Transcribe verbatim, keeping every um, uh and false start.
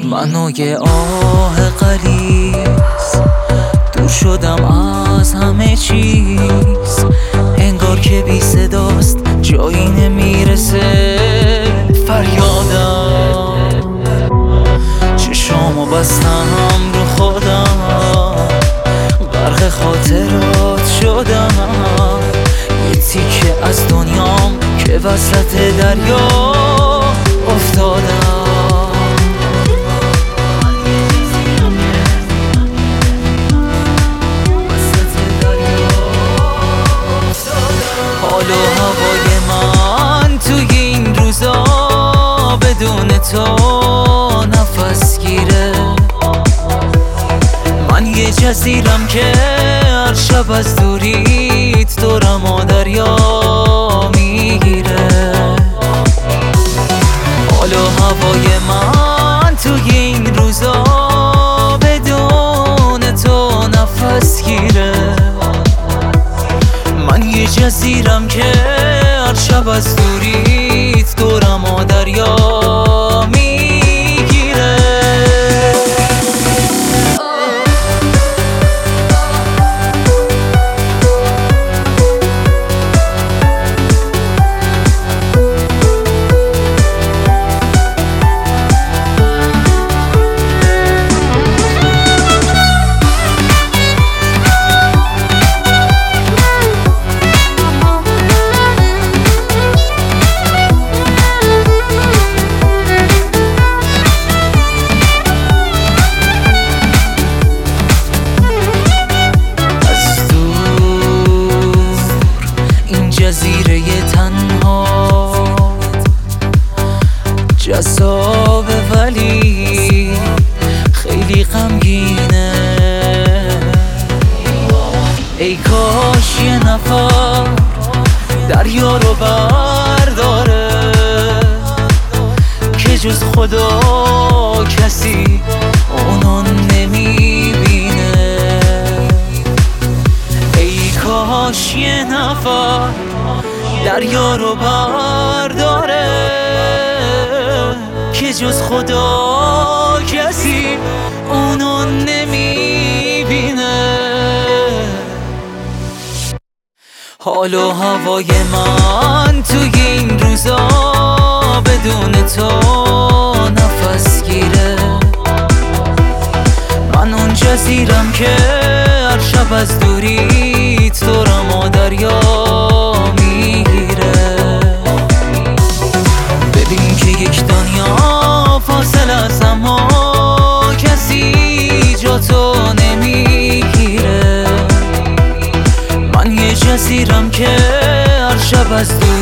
منو یه آه غلیظ دور شدم از همه چیز، انگار که بی صداست جایی نمیرسه فریادم. چشامو بستم رو خودم، غرق خاطرات شدم، یه تیکه از دنیام که وسط دریا افتادم. حال و هوای من توی این روزا بدون تو نفس گیره. من یه جزیرم که هر شب از دوریت دورم و دریا میگیره. حال و هوای من توی این روزا بدون تو نفس گیره. من یه جزیرم که هر شب از دوریت دورم و دریا میگیره. جزیره تنها جذابه ولی خیلی غمگینه. ای کاش یه نفر دریا رو برداره که جز خدا کسی اونو نمیبینه. ای کاش یه نفر دریا رو برداره که جز خدا کسی اونو نمیبینه. حال و هوای من توی این روزا بدون تو نفس گیره. من اون جزیرم که هر شب از دوریت دورم و دریا میگیره. ببین که یک دنیا فاصله است اما کسی جا تو نمیگیره. من یه جزیرم که هر شب از